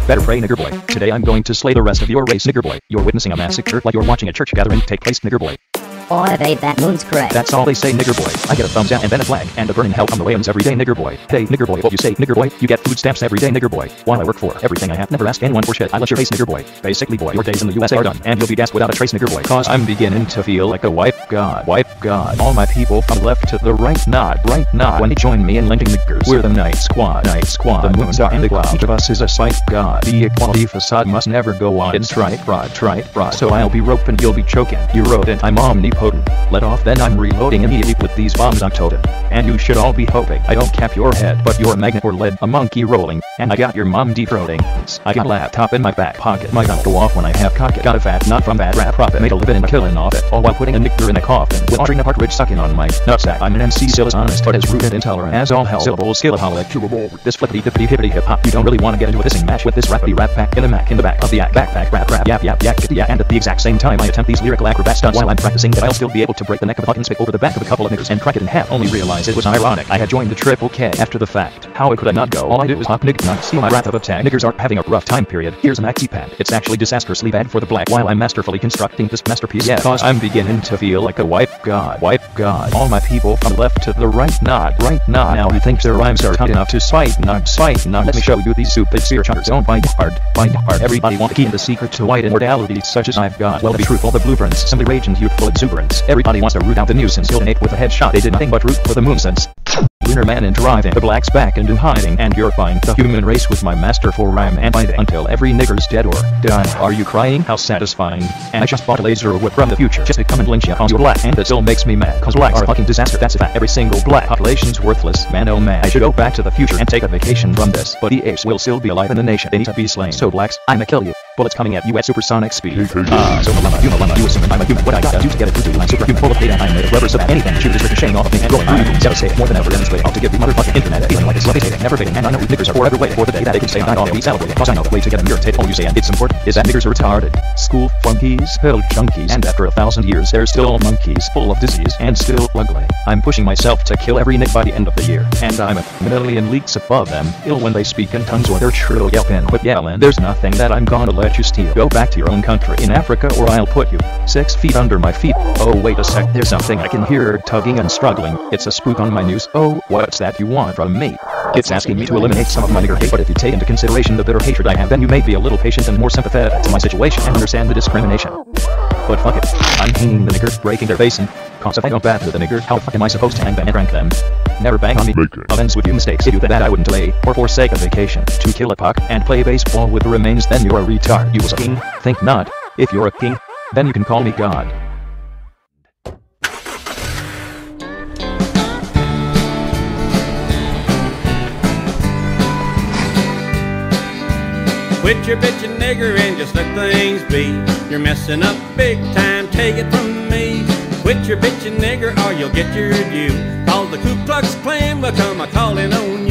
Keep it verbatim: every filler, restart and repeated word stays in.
Better pray, nigger boy. Today I'm going to slay the rest of your race, nigger boy. You're witnessing a massacre like you're watching a church gathering take place, nigger boy. Oh, I evade that moon's correct. That's all they say, nigger boy. I get a thumbs down and then a flag and a burning hell on the way-ins every day, nigger boy. Hey, nigger boy, what you say, nigger boy? You get food stamps every day, nigger boy. While I work for everything I have, never ask anyone for shit. I let your face, nigger boy. Basically, boy, your days in the U S A are done, and you'll be gassed without a trace, nigger boy. Cause I'm beginning to feel like a wipe god, wipe god. All my people from left to the right, nod, right, nod. When they join me in lynching niggers, we're the night squad, night squad. The moon star and the cloud. Each of us is a sight god. The equality facade must never go on. It's right, right, right, right. So I'll be roping, you'll be choking. You wrote it, I'm omnipotent. Let off, then I'm reloading immediately with these bombs I'm toting. And you should all be hoping I don't cap your head, but you're a magnet or lead, a monkey rolling, and I got your mom defrauding. I got a laptop in my back pocket, my gun go off when I have cock it. Got a fat nut from that rap profit, made a living and killing off it, all while putting a nigger in a coffin, with Audrina Partridge sucking on my nutsack. I'm an M C still as honest, but as rude and intolerant as all hell. Syllable skillaholic, chewable, this flippity dippity hippity hip hop. You don't really want to get into a dissing match with this rappity rap pack in a mac in the back of the yak backpack rap rap yap yap yak yak. And at the exact same time I attempt these lyrical acrobat stunts while I'm practicing that I'll still be able to break the neck of a fucking spit over the back of a couple of niggers and crack it in half. Only realize it was ironic. I had joined the Triple K after the fact. How could I not go? All I did was hop nigger not steal my wrath of a tag. Niggers are having a rough time period. Here's a maxi pad. It's actually disastrously bad for the black while I'm masterfully constructing this masterpiece. Yeah, cause I'm beginning to feel like a wipe god, wipe god. All my people from left to the right, nod, right, nod. Now he thinks their rhymes are hot enough to spite, not spite, not. Let me show you these stupid seer chuggers. Don't bite hard, bite hard. Everybody want the key and the secret to white immortality such as I've got. Well, to be truthful, the blueprints, simply rage and youthful exuberance. Everybody wants to root out the nuisance. You'll innate with a headshot. They did nothing but root for the moon sense. Lunar man in driving, the blacks back into hiding, and you're fine. The human race with my masterful rhyme and binding until every nigger's dead or dying. Are you crying? How satisfying. And I just bought a laser whip from the future just to come and lynch you cause you're black, and it still makes me mad cause blacks are a fucking disaster. That's a fact. Every single black population's worthless. Man oh man, I should go back to the future and take a vacation from this, but the apes will still be alive in the nation. They need to be slain. So blacks, I'ma kill you. Bullets coming at you at supersonic speed. Ah, uh, so mama, you know mama, you assuming I'm a human. What I gotta do to get it through to you? I'm superhuman, full of data. I'm made of rubber so that anything shoot is ricocheting off of me and growing. I'm devastated more than ever demonstrating how to give the motherfucking internet a feeling like it's levitating, never fading. And I know you niggers are forever waiting for the day that they can say I'm not always celebrating. Cause I know the way to get them irritated. All you say and it's important is that niggers are retarded. School flunkies, pill junkies, and after a thousand years they're still monkeys, full of disease and still ugly. I'm pushing myself to kill every nick by the end of the year, and I'm a million leagues above them, ill when they speak in tongues or their shrill yelping. Quit yelling, there's nothing that I'm gonna let you steal. Go back to your own country in Africa or I'll put you six feet under my feet. Oh wait a sec, there's something I can hear tugging and struggling. It's a spook on my news. Oh, what's that you want from me? It's asking me to eliminate some of my nigger hate, but if you take into consideration the bitter hatred I have, then you may be a little patient and more sympathetic to my situation and understand the discrimination. But fuck it, I'm hanging the nigger, breaking their face, and cause if I don't batter the nigger, how the fuck am I supposed to hang them and crank them? Never bang on me. Ovens would do mistakes. If you did that I wouldn't delay, or forsake a vacation to kill a puck and play baseball with the remains, then you're a retard. You was a king? Think not. If you're a king, then you can call me God. Quit your bitchin' nigger and just let things be. You're messing up big time, take it from me. Quit your bitchin' nigger or you'll get your due. Cause the Ku Klux Klan will come a-calling on you.